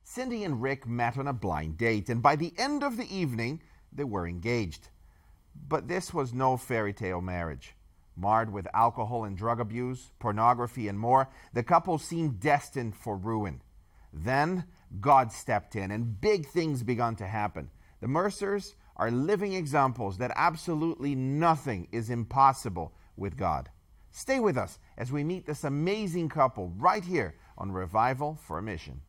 Cindy and Rick met on a blind date, and by the end of the evening, they were engaged. But this was no fairy tale marriage. Marred with alcohol and drug abuse, pornography, and more, the couple seemed destined for ruin. Then, God stepped in, and big things began to happen. The Mercers are living examples that absolutely nothing is impossible with God. Stay with us as we meet this amazing couple right here on Revival for a Mission.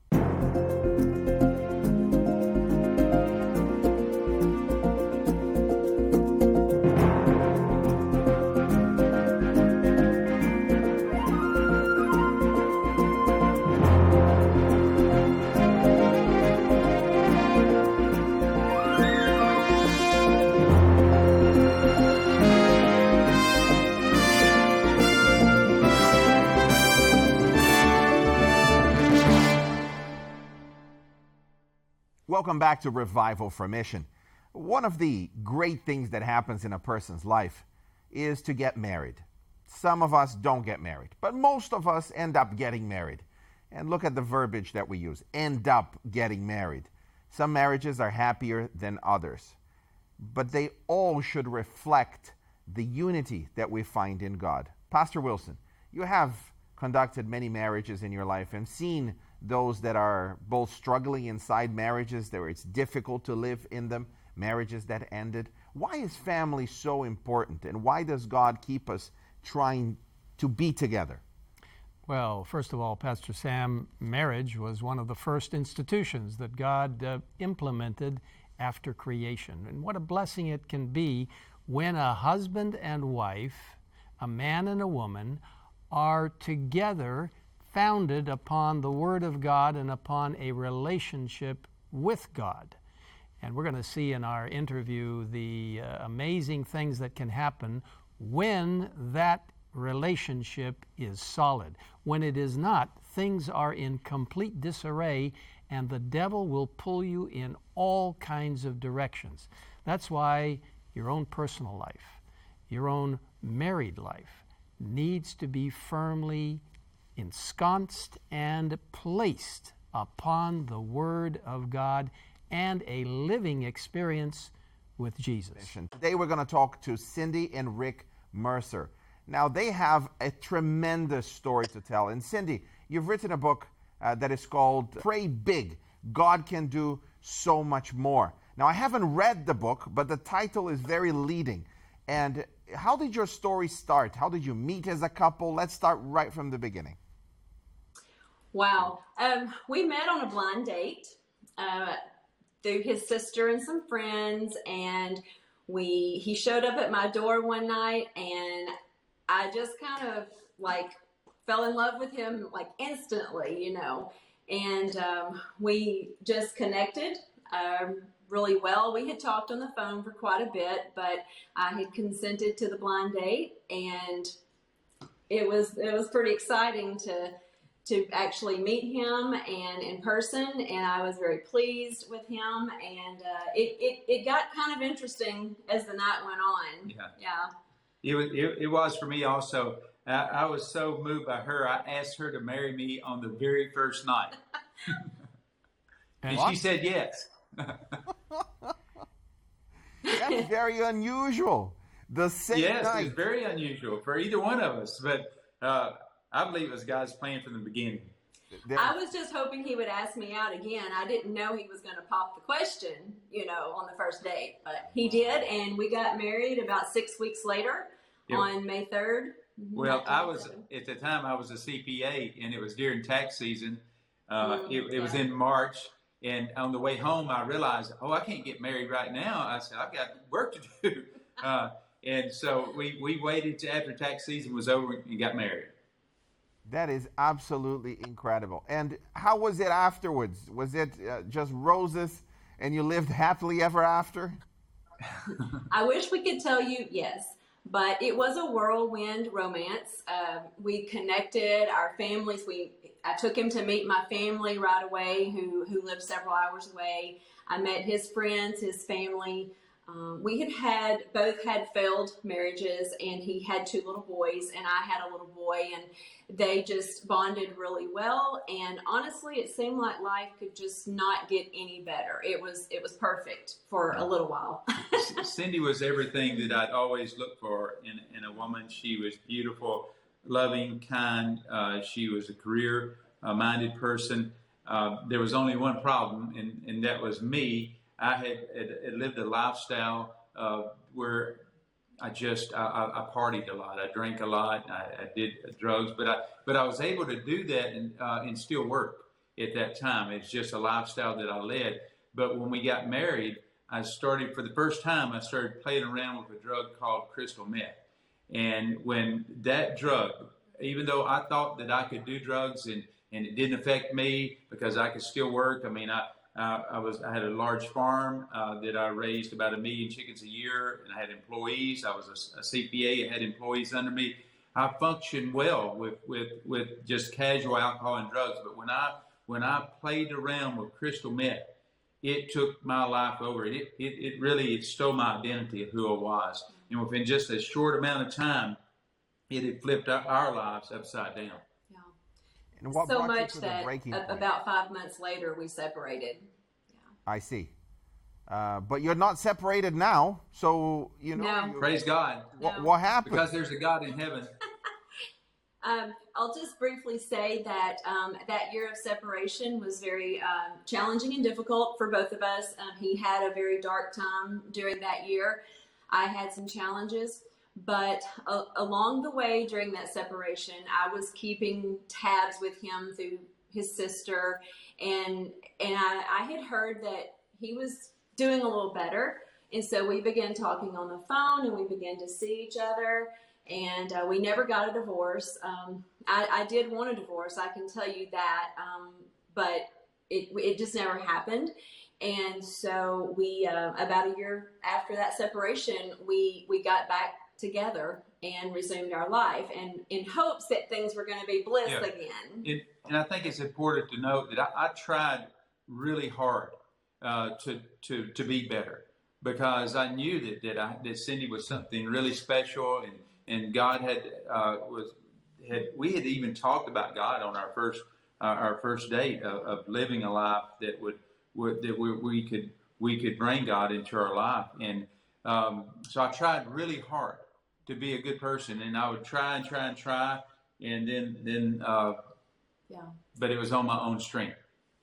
Welcome back to Revival for Mission. One of the great things that happens in a person's life is to get married. Some of us don't get married, but most of us end up getting married. And look at the verbiage that we use, end up getting married. Some marriages are happier than others, but they all should reflect the unity that we find in God. Pastor Wilson, you have conducted many marriages in your life and seen those that are both struggling inside marriages, where it's difficult to live in them, marriages that ended. Why is family so important, and why does God keep us trying to be together? Well, first of all, Pastor Sam, marriage was one of the first institutions that God implemented after creation. And what a blessing it can be when a husband and wife, a man and a woman, are together founded upon the Word of God and upon a relationship with God. And we're going to see in our interview the amazing things that can happen when that relationship is solid. When it is not, things are in complete disarray, and the devil will pull you in all kinds of directions. That's why your own personal life, your own married life, needs to be firmly ensconced and placed upon the Word of God and a living experience with Jesus. Today we're going to talk to Cindy and Rick Mercer. Now, they have a tremendous story to tell. And Cindy, you've written a book that is called Pray Big. God Can Do So Much More. Now, I haven't read the book, but the title is very leading. And how did your story start? How did you meet as a couple? Let's start right from the beginning. Wow. We met on a blind date through his sister and some friends, and he showed up at my door one night, and I just kind of fell in love with him instantly, and we just connected really well. We had talked on the phone for quite a bit, but I had consented to the blind date, and it was pretty exciting to actually meet him and in person, and I was very pleased with him, and it got kind of interesting as the night went on. Yeah. It was for me also. I was so moved by her. I asked her to marry me on the very first night. And she said yes. That's very unusual. The same night. Yes, it's very unusual for either one of us, but I believe it was God's plan from the beginning. I was just hoping he would ask me out again. I didn't know he was going to pop the question, on the first date. But he did, and we got married about 6 weeks later on May 3rd. Well, at the time, I was a CPA, and it was during tax season. It was in March, and on the way home, I realized, I can't get married right now. I said, I've got work to do. And so we waited till after tax season was over and got married. That is absolutely incredible. And how was it afterwards? Was it just roses and you lived happily ever after? I wish we could tell you yes, but it was a whirlwind romance. We connected our families. I took him to meet my family right away, who lived several hours away. I met his friends, his family. We both had failed marriages, and he had 2 little boys, and I had a little boy, and they just bonded really well. And honestly, it seemed like life could just not get any better. It was perfect for a little while. Cindy was everything that I'd always looked for in a woman. She was beautiful, loving, kind. She was a career-minded person. There was only one problem, and that was me. I had lived a lifestyle where I partied a lot. I drank a lot. I did drugs, but I was able to do that and still work at that time. It's just a lifestyle that I led. But when we got married, for the first time, I started playing around with a drug called crystal meth. And when that drug, even though I thought that I could do drugs and it didn't affect me because I could still work. I mean, I had a large farm that I raised about 1 million chickens a year, and I had employees. I was a CPA. I had employees under me. I functioned well with just casual alcohol and drugs. But when I played around with crystal meth, it took my life over. It really stole my identity of who I was. And within just a short amount of time, it had flipped our lives upside down. And what so brought you much to that the breaking point? About 5 months later, we separated. I see. But you're not separated now, so, you know. No. Praise God. What happened? Because there's a God in heaven. I'll just briefly say that that year of separation was very challenging and difficult for both of us. He had a very dark time during that year. I had some challenges. But along the way during that separation, I was keeping tabs with him through his sister, and I had heard that he was doing a little better, and so we began talking on the phone, and we began to see each other, and we never got a divorce. I did want a divorce, I can tell you that, but it just never happened. And so we about a year after that separation, we got back together and resumed our life, and in hopes that things were going to be bliss again. And I think it's important to note that I tried really hard to be better, because I knew that Cindy was something really special, and God we had even talked about God on our first date of living a life that we could bring God into our life, and so I tried really hard to be a good person, and I would try, and then but it was on my own strength.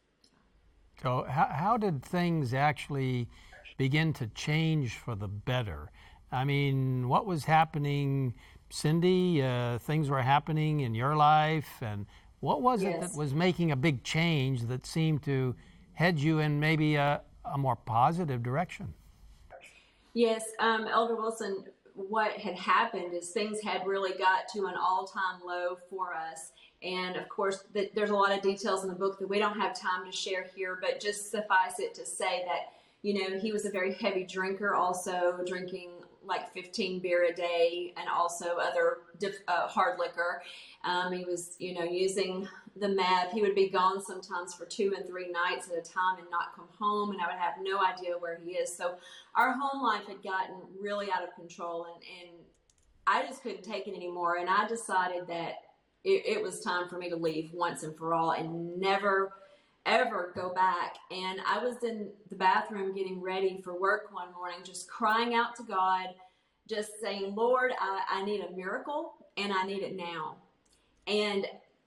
So how did things actually begin to change for the better? I mean, what was happening, Cindy? Things were happening in your life, and what was it that was making a big change that seemed to head you in maybe a more positive direction? Yes, Elder Wilson, what had happened is things had really got to an all-time low for us. And of course, there's a lot of details in the book that we don't have time to share here, but just suffice it to say that, he was a very heavy drinker, also drinking like 15 beer a day, and also other hard liquor. He was, using the meth. He would be gone sometimes for 2 and 3 nights at a time and not come home, and I would have no idea where he is. So our home life had gotten really out of control, and I just couldn't take it anymore. And I decided that it was time for me to leave once and for all and never, ever go back. And I was in the bathroom getting ready for work one morning, just crying out to God, just saying, Lord, I need a miracle, and I need it now. And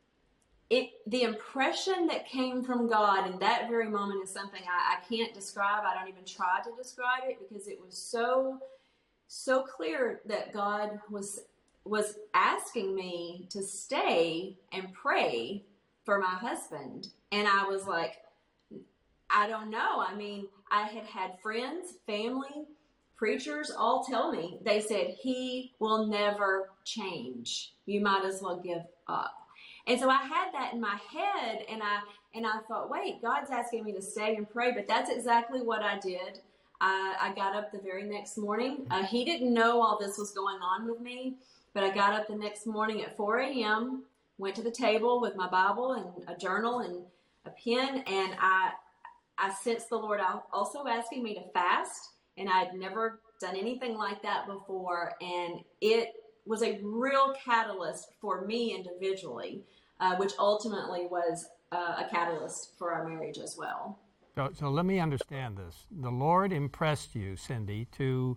the impression that came from God in that very moment is something I can't describe. I don't even try to describe it, because it was so clear that God was asking me to stay and pray for my husband. And I was like, I don't know. I mean, I had friends, family, preachers all tell me, they said, he will never change. You might as well give up. And so I had that in my head, and I thought, wait, God's asking me to stay and pray, but that's exactly what I did. I got up the very next morning. He didn't know all this was going on with me, but I got up the next morning at 4 a.m., went to the table with my Bible and a journal and a pen, and I sensed the Lord also asking me to fast and I'd never done anything like that before. And it was a real catalyst for me individually, which ultimately was a catalyst for our marriage as well. So let me understand this. The Lord impressed you, Cindy, to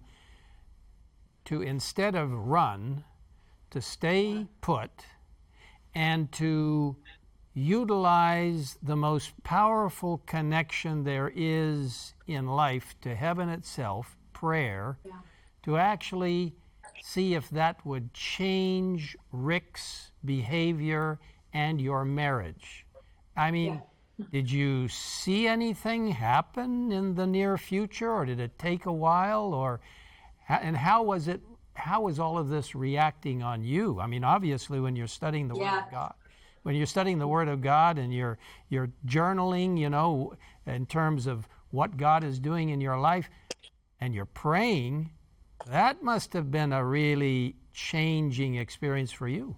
instead of run, to stay put and to utilize the most powerful connection there is in life to heaven itself, prayer, to actually see if that would change Rick's behavior and your marriage. I mean, did you see anything happen in the near future, or did it take a while, and how was it? How was all of this reacting on you? I mean, obviously, when you're studying the Word of God, when you're studying the Word of God and you're journaling, you know, in terms of what God is doing in your life, and you're praying, that must have been a really changing experience for you.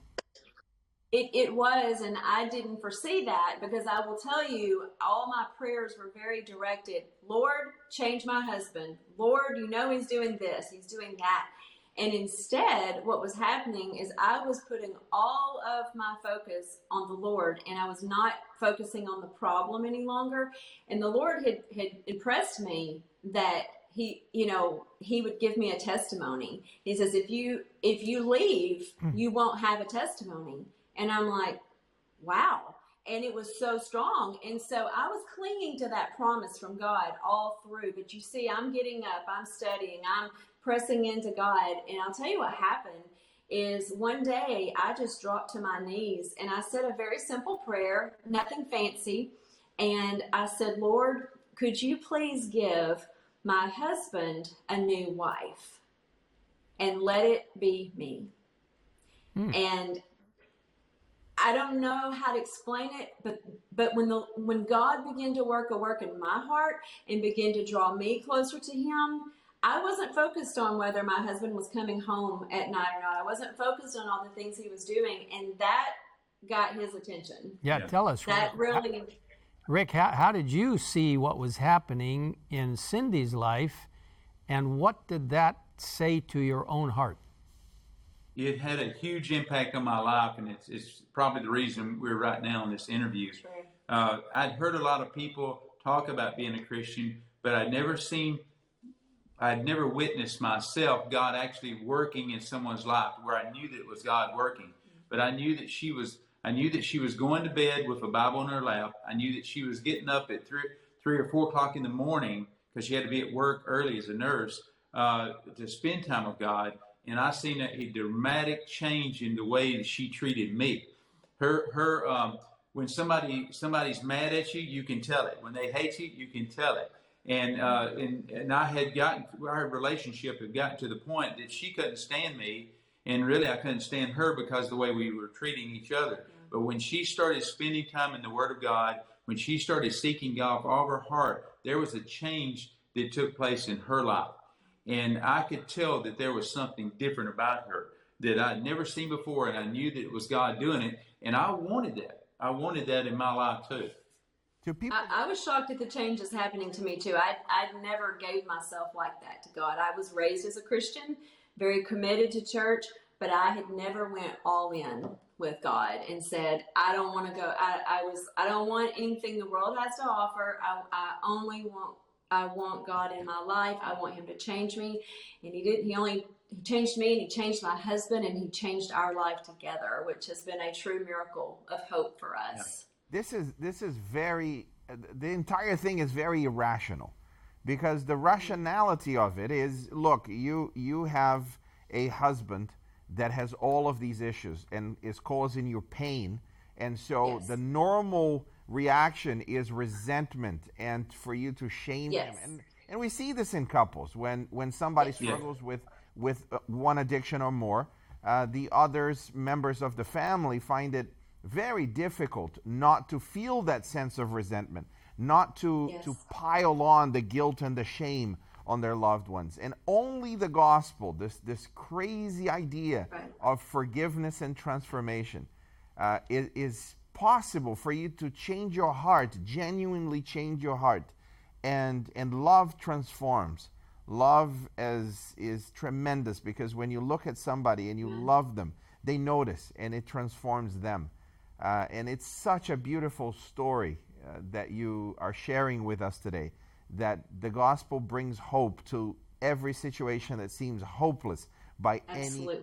It was, and I didn't foresee that, because I will tell you, all my prayers were very directed. Lord, change my husband. Lord, you know he's doing this, he's doing that. And instead, what was happening is I was putting all of my focus on the Lord, and I was not focusing on the problem any longer. And the Lord had impressed me that he would give me a testimony. He says, if you leave, you won't have a testimony. And I'm like, wow. And it was so strong. And so I was clinging to that promise from God all through. But you see, I'm getting up, I'm studying, I'm pressing into God. And I'll tell you what happened is one day I just dropped to my knees and I said a very simple prayer, nothing fancy. And I said, Lord, could you please give my husband a new wife and let it be me? And I don't know how to explain it, but when God began to work a work in my heart and began to draw me closer to him, I wasn't focused on whether my husband was coming home at night or not. I wasn't focused on all the things he was doing, and that got his attention. Yeah, tell us. That really... Rick, how did you see what was happening in Cindy's life, and what did that say to your own heart? It had a huge impact on my life, and it's probably the reason we're right now in this interview. I'd heard a lot of people talk about being a Christian, but I'd never witnessed myself God actually working in someone's life where I knew that it was God working. But I knew that she was going to bed with a Bible in her lap. I knew that she was getting up at 3 or 4 o'clock in the morning because she had to be at work early as a nurse to spend time with God. And I seen a dramatic change in the way that she treated me. When somebody's mad at you, you can tell it. When they hate you, you can tell it. And our relationship had gotten to the point that she couldn't stand me, and really I couldn't stand her because of the way we were treating each other. But when she started spending time in the Word of God, when she started seeking God with all of her heart, there was a change that took place in her life. And I could tell that there was something different about her that I'd never seen before, and I knew that it was God doing it, and I wanted that. I wanted that in my life too. I was shocked at the changes happening to me too. I never gave myself like that to God. I was raised as a Christian, very committed to church, but I had never went all in with God and said, I don't want to go. I don't want anything the world has to offer. I want God in my life. I want him to change me. And he did. He changed me, and he changed my husband, and he changed our life together, which has been a true miracle of hope for us. Yeah. This is very, the entire thing is very irrational, because the rationality of it is, look, you have a husband that has all of these issues and is causing you pain. And so the normal reaction is resentment and for you to shame him. And we see this in couples when somebody struggles with one addiction or more, the others members of the family find it very difficult not to feel that sense of resentment, not to pile on the guilt and the shame on their loved ones. And only the gospel, this crazy idea of forgiveness and transformation, is possible for you to change your heart, genuinely change your heart. And love transforms. Love is tremendous, because when you look at somebody and you love them, they notice and it transforms them. And it's such a beautiful story that you are sharing with us today, that the gospel brings hope to every situation that seems hopeless by Absolutely.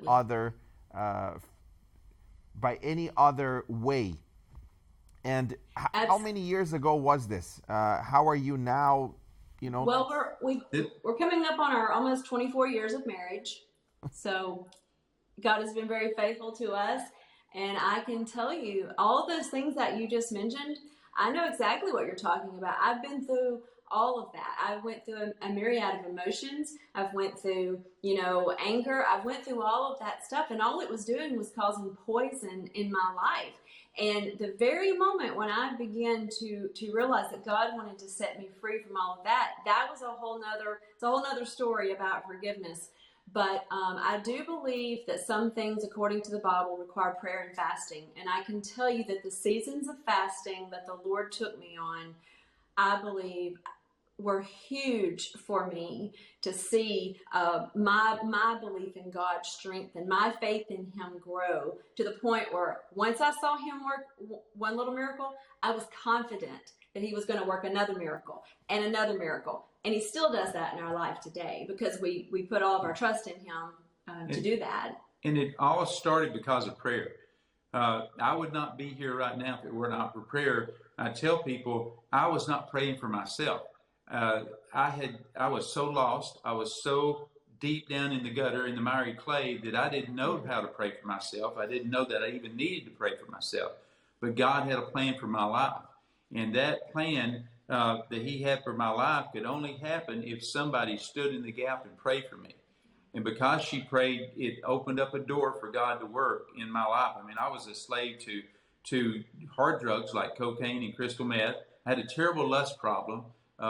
any other way. And how many years ago was this? How are you now? Well, we're coming up on our almost 24 years of marriage. So God has been very faithful to us. And I can tell you, all those things that you just mentioned, I know exactly what you're talking about. I've been through all of that. I went through a myriad of emotions. I've went through, anger. I went through all of that stuff. And all it was doing was causing poison in my life. And the very moment when I began to realize that God wanted to set me free from all of that, that was a whole nother story about forgiveness. But I do believe that some things, according to the Bible, require prayer and fasting. And I can tell you that the seasons of fasting that the Lord took me on, I believe, were huge for me to see my belief in God's strength and my faith in Him grow to the point where once I saw Him work one little miracle, I was confident that He was going to work another miracle and another miracle. And He still does that in our life today, because we put all of our trust in Him to do that. And it all started because of prayer. I would not be here right now if it were not for prayer. I tell people I was not praying for myself. I was so lost. I was so deep down in the gutter, in the miry clay, that I didn't know how to pray for myself. I didn't know that I even needed to pray for myself. But God had a plan for my life. And that plan that He had for my life could only happen if somebody stood in the gap and prayed for me. And because she prayed, it opened up a door for God to work in my life. I mean, I was a slave to hard drugs like cocaine and crystal meth. I had a terrible lust problem.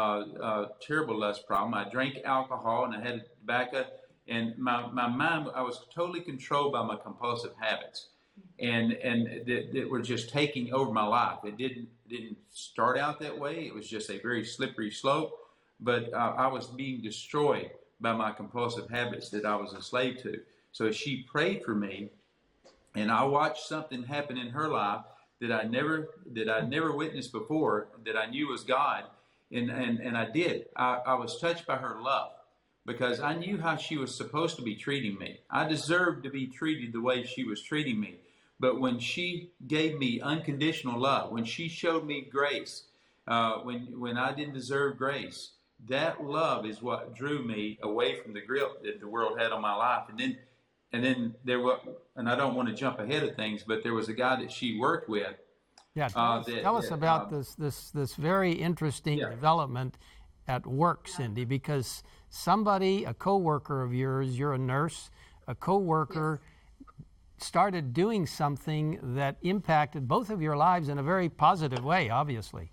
I drank alcohol and I had tobacco, and my mind, I was totally controlled by my compulsive habits, and that were just taking over my life. It didn't start out that way. It was just a very slippery slope, but I was being destroyed by my compulsive habits that I was a slave to. So she prayed for me, and I watched something happen in her life that I never witnessed before, that I knew was God. And I did. I was touched by her love, because I knew how she was supposed to be treating me. I deserved to be treated the way she was treating me. But when she gave me unconditional love, when she showed me grace, when I didn't deserve grace, that love is what drew me away from the grip that the world had on my life. And then there was, and I don't want to jump ahead of things, but there was a guy that she worked with. Yeah, tell us about this very interesting development at work, Cindy, because somebody, a coworker of yours, you're a nurse, a coworker started doing something that impacted both of your lives in a very positive way, obviously.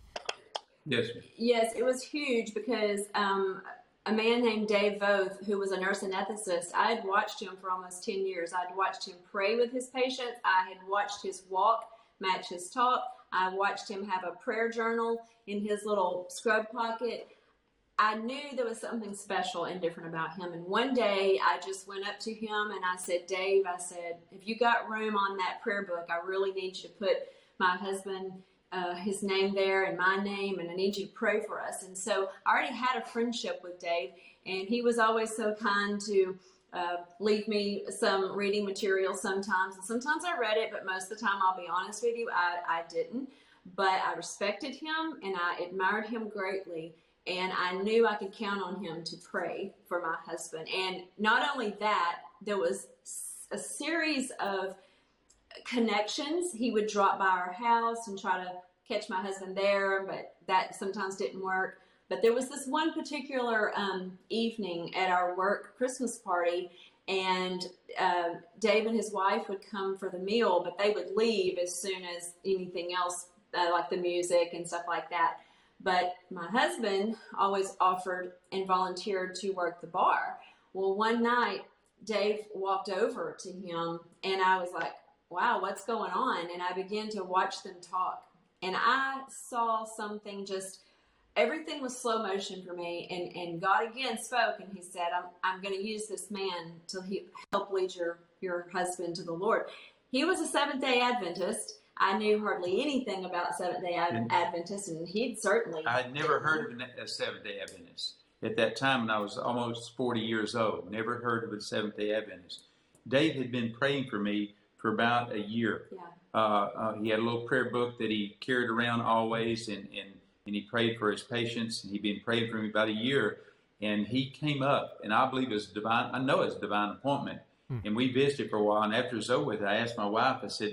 Yes, it was huge, because a man named Dave Voth, who was a nurse anesthetist, I had watched him for almost 10 years. I'd watched him pray with his patients. I had watched his walk match his talk. I watched him have a prayer journal in his little scrub pocket. I knew there was something special and different about him. And one day I just went up to him and I said, Dave, I said, if you got room on that prayer book, I really need you to put my husband, his name there and my name, and I need you to pray for us. And so I already had a friendship with Dave, and he was always so kind to leave me some reading material sometimes. And sometimes I read it, but most of the time, I'll be honest with you, I didn't. But I respected him and I admired him greatly. And I knew I could count on him to pray for my husband. And not only that, there was a series of connections. He would drop by our house and try to catch my husband there, but that sometimes didn't work. But there was this one particular evening at our work Christmas party, and Dave and his wife would come for the meal, but they would leave as soon as anything else, like the music and stuff like that. But my husband always offered and volunteered to work the bar. Well, one night, Dave walked over to him, and I was like, wow, what's going on? And I began to watch them talk. And I saw something just everything was slow motion for me. And God again spoke, and he said, I'm going to use this man to help lead your husband to the Lord. He was a Seventh-day Adventist. I knew hardly anything about Seventh-day Adventists, and he'd certainly... I had never heard of a Seventh-day Adventist. At that time, when I was almost 40 years old, never heard of a Seventh-day Adventist. Dave had been praying for me for about a year. Yeah. He had a little prayer book that he carried around always, and he prayed for his patients, and he'd been praying for me about a year. And he came up, and I believe it was divine. I know it's a divine appointment. And we visited for a while, and after it was over with, I asked my wife, I said,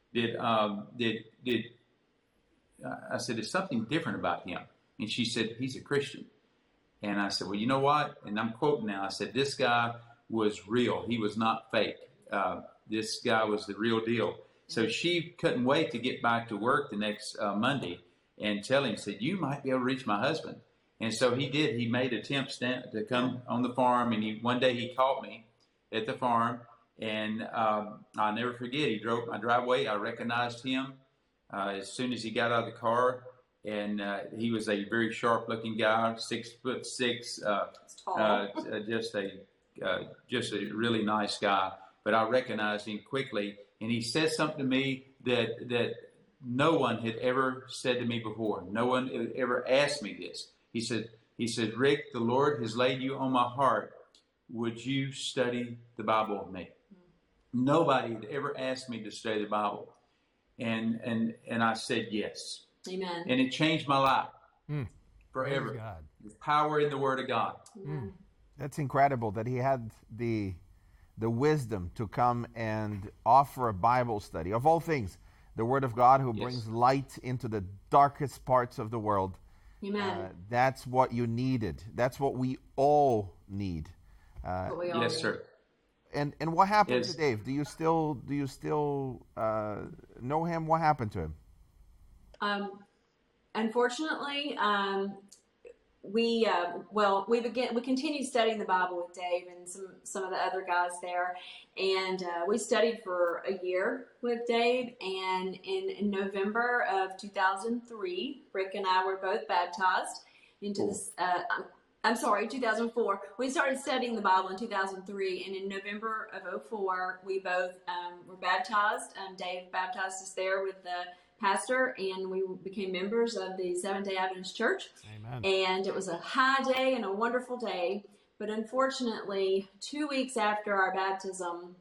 I said, there's something different about him. And she said, he's a Christian. And I said, well, you know what? And I'm quoting now. I said, this guy was real. He was not fake. This guy was the real deal. So she couldn't wait to get back to work the next Monday and tell him, said, you might be able to reach my husband. And so he did. He made attempts to come on the farm. And one day he caught me at the farm. And I'll never forget, he drove my driveway. I recognized him as soon as he got out of the car. And he was a very sharp-looking guy, 6'6", just a really nice guy. But I recognized him quickly, and he said something to me that no one had ever said to me before. No one had ever asked me this. He said, Rick, the Lord has laid you on my heart. Would you study the Bible with me? Nobody had ever asked me to study the Bible. And I said yes. Amen. And it changed my life forever. God. The power in the Word of God. That's incredible that he had the wisdom to come and offer a Bible study. Of all things, the Word of God who brings light into the darkest parts of the world. Amen. That's what you needed. That's what we all need. Yes, sir. And what happened to Dave? Do you still know him? What happened to him? Unfortunately, we continued studying the Bible with Dave and some of the other guys there, and we studied for a year with Dave. And in November of 2003, Rick and I were both baptized into this. 2004. We started studying the Bible in 2003, and in November of 2004, we both were baptized. Dave baptized us there with the pastor, and we became members of the Seventh-day Adventist Church. Amen. And it was a high day and a wonderful day. But unfortunately, 2 weeks after our baptism,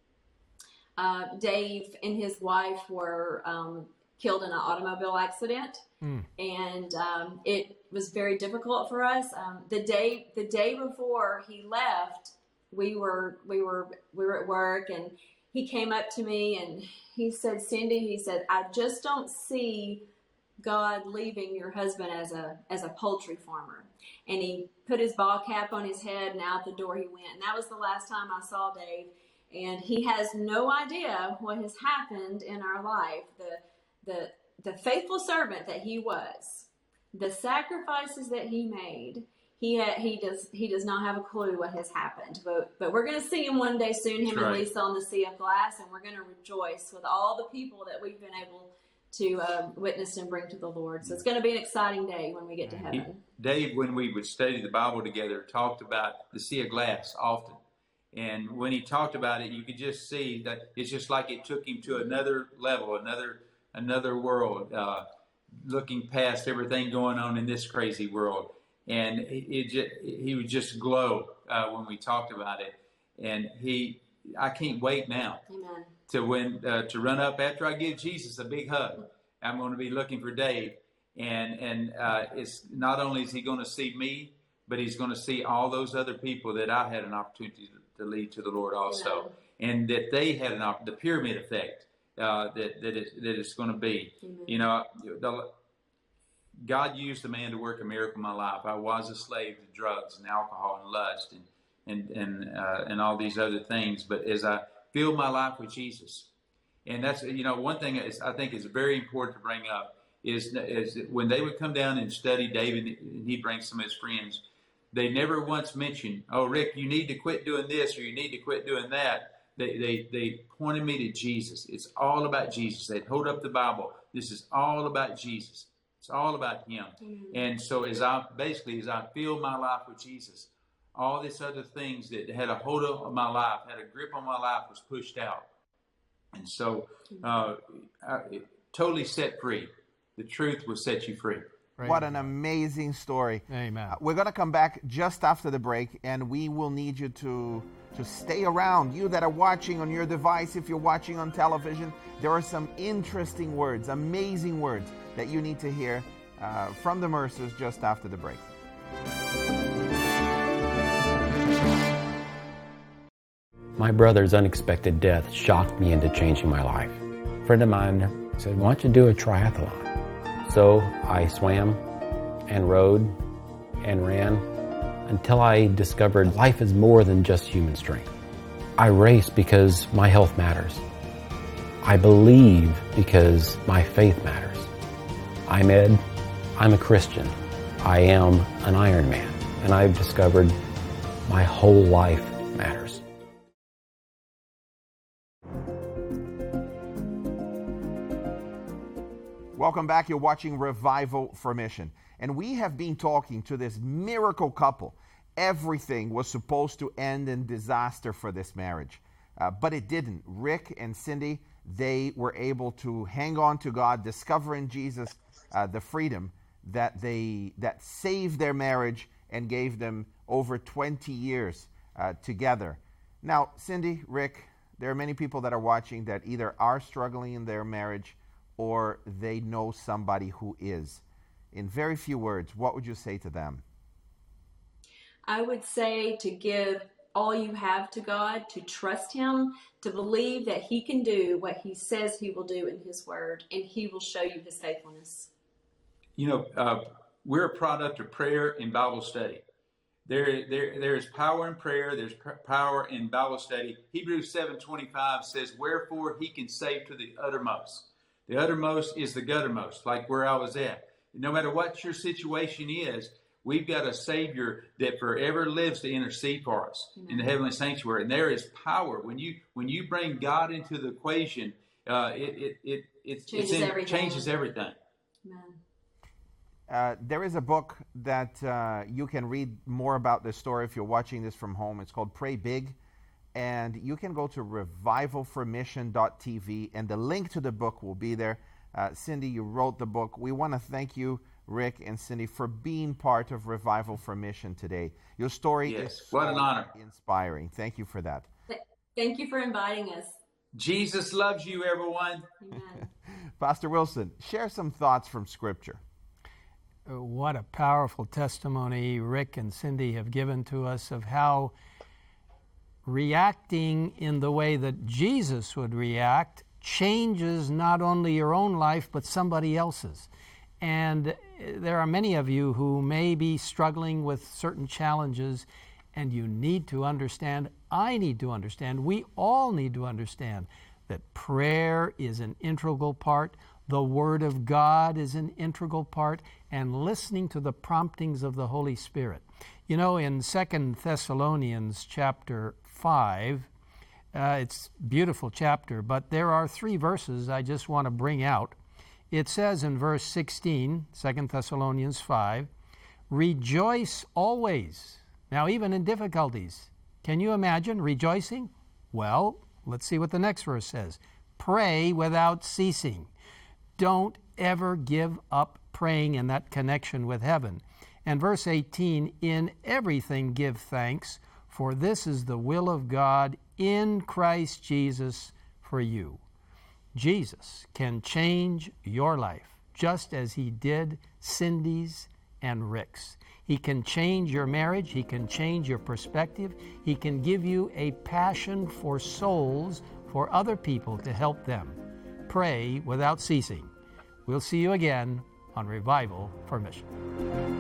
Dave and his wife were killed in an automobile accident. And it was very difficult for us. The day before he left, we were at work, and he came up to me and he said, Cindy, I just don't see God leaving your husband as a poultry farmer. And he put his ball cap on his head, and out the door he went. And that was the last time I saw Dave. And he has no idea what has happened in our life. The faithful servant that he was, the sacrifices that he made, he does not have a clue what has happened. But we're going to see him one day soon, him and Lisa on the Sea of Glass, and we're going to rejoice with all the people that we've been able to witness and bring to the Lord. So it's going to be an exciting day when we get to heaven. Dave, when we would study the Bible together, talked about the Sea of Glass often. And when he talked about it, you could just see that it's just like it took him to another level, another world, looking past everything going on in this crazy world. And he would just glow when we talked about it. And I can't wait now. Amen. to run up after I give Jesus a big hug. I'm going to be looking for Dave, and it's not only is he going to see me, but he's going to see all those other people that I had an opportunity to lead to the Lord also, and that they had the pyramid effect that it's going to be. Amen. You know, God used a man to work a miracle in my life. I was a slave to drugs and alcohol and lust and all these other things, but as I filled my life with Jesus. And that's, one thing I think is very important to bring up is when they would come down and study David, and he'd bring some of his friends, they never once mentioned, oh, Rick, you need to quit doing this or you need to quit doing that. They pointed me to Jesus. It's all about Jesus. They'd hold up the Bible. This is all about Jesus. It's all about him. And so as I filled my life with Jesus, all these other things that had a hold of my life, had a grip on my life, was pushed out. And so totally set free. The truth will set you free. Right. What an amazing story. Amen. We're going to come back just after the break, and we will need you to stay around. You that are watching on your device, if you're watching on television, there are some interesting words, amazing words that you need to hear from the Mercers just after the break. My brother's unexpected death shocked me into changing my life. A friend of mine said, "Why don't you do a triathlon?" So I swam and rode and ran until I discovered life is more than just human strength. I race because my health matters. I believe because my faith matters. I'm Ed. I'm a Christian. I am an Ironman. And I've discovered my whole life matters. Welcome back. You're watching Revival for Mission. And we have been talking to this miracle couple. Everything was supposed to end in disaster for this marriage, but it didn't. Rick and Cindy, they were able to hang on to God, discover in Jesus the freedom that saved their marriage and gave them over 20 years together. Now, Cindy, Rick, there are many people that are watching that either are struggling in their marriage or they know somebody who is. In very few words, what would you say to them? I would say to give all you have to God, to trust him, to believe that he can do what he says he will do in his word, and he will show you his faithfulness. We're a product of prayer and Bible study. There is power in prayer. There's power in Bible study. Hebrews 7:25 says, "Wherefore he can save to the uttermost." The uttermost is the guttermost, like where I was at. No matter what your situation is, we've got a Savior that forever lives to intercede for us in the heavenly sanctuary. And there is power. When you bring God into the equation, it changes everything. Amen. There is a book that you can read more about this story if you're watching this from home. It's called Pray Big. And you can go to revivalformission.tv, and the link to the book will be there. Cindy, you wrote the book. We want to thank you, Rick and Cindy, for being part of Revival for Mission today. Your story is what an honor. Inspiring. Thank you for that. Thank you for inviting us. Jesus loves you, everyone. Amen. Pastor Wilson, share some thoughts from Scripture. What a powerful testimony Rick and Cindy have given to us of how reacting in the way that Jesus would react changes not only your own life, but somebody else's. And there are many of you who may be struggling with certain challenges, and you need to understand, I need to understand, we all need to understand that prayer is an integral part, the Word of God is an integral part, and listening to the promptings of the Holy Spirit. You know, in 2 Thessalonians chapter 5, it's a beautiful chapter, but there are 3 verses I just want to bring out. It says in verse 16, 2 Thessalonians 5, "Rejoice always." Now, even in difficulties, can you imagine rejoicing? Well, let's see what the next verse says. "Pray without ceasing." Don't ever give up praying in that connection with heaven. And verse 18, "In everything give thanks, for this is the will of God in Christ Jesus for you." Jesus can change your life, just as he did Cindy's and Rick's. He can change your marriage. He can change your perspective. He can give you a passion for souls, for other people, to help them. Pray without ceasing. We'll see you again on Revival for Mission.